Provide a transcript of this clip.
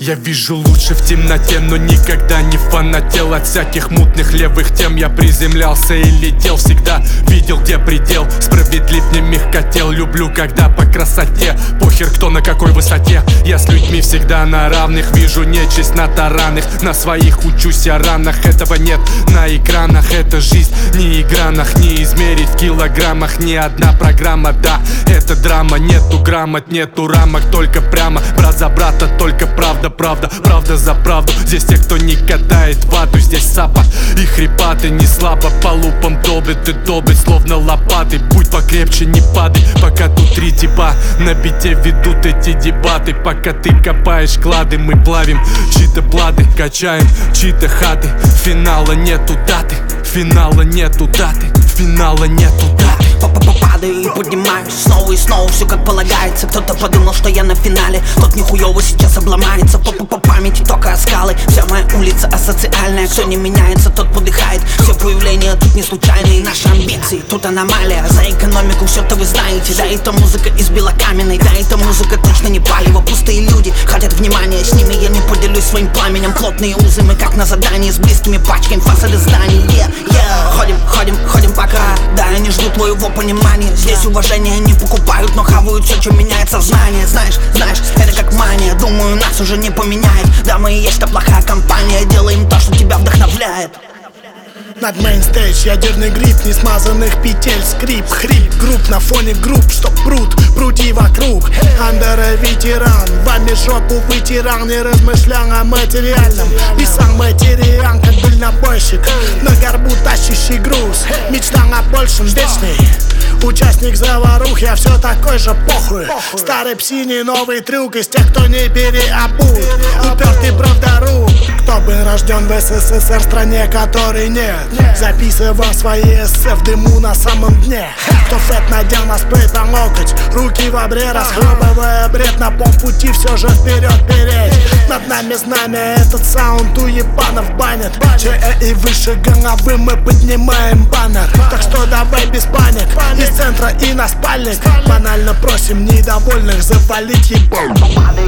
Я вижу лучше в темноте, но никогда не фанател от всяких мутных левых тем. Я приземлялся и летел, всегда видел, где предел. Справедлив, не мягкотел, люблю, когда по красоте. Похер, кто на какой высоте. Я с людьми всегда на равных, вижу нечисть на таранах. На своих учусь я ранах, этого нет на экранах. Это жизнь, не игранах, не измерить в килограммах. Ни одна программа, да, это драма. Нету грамот, нету рамок, только прямо. Брат за брата, только правда. Правда за правду. Здесь те, кто не катает вату. Здесь сапа и хрипаты не слабо по лупам долбит и долбит, словно лопаты. Будь покрепче, не падай, пока тут три типа на бите ведут эти дебаты. Пока ты копаешь клады, мы плавим чьи-то платы, качаем чьи-то хаты. Финала нету даты, финала нету даты, финала нету даты. Падаю и поднимаюсь снова и снова, все как полагается. Кто-то подумал, что я на финале, тот нихуёво сейчас обломается. По памяти только скалы, вся моя улица асоциальная. Кто не меняется, тот подыхает. Все проявления тут не случайные, наши амбиции тут аномалия. За экономику все-то вы знаете, да, это музыка из белокаменной. Да, это музыка точно не палево. Пустые люди хотят внимания, с ними я не поделюсь своим пламенем. Плотные узы мы как на задании, с близкими пачками фасады зданий. Ходим пока, да, они ждут твоего понимания. Здесь уважение не покупают, но хавают все, что меняет сознание. Знаешь, это как мания, думаю, нас уже не поменяет. Да, мы и есть та плохая компания, делаем то, что тебя вдохновляет. Над мейнстейдж ядерный гриб, не смазанных петель, скрип, хрип, групп на фоне групп, что пруди вокруг. Андера ветеран, вами жопу вытирал, не размышлял о материальном. И сам материан, как дальнобойщик, на горбу тащащий груз. Мечта о большем, вечный участник заварух, я все такой же похуй. Старый псиний новый трюк из тех, кто не переобут. Упертый правдоруб, кто был рожден в СССР, стране которой нет. Записывал свои эссе в дыму на самом дне. Кто фэт надел на спрей по локоть, руки в обре, расхлебывая бред. На полпути все же вперед переть. Над нами знамя, этот саунд у ебанов банит. ЧЭ и выше головы мы поднимаем баннер. Так что давай без паник, из центра и на спальник. Банально просим недовольных завалить ебал.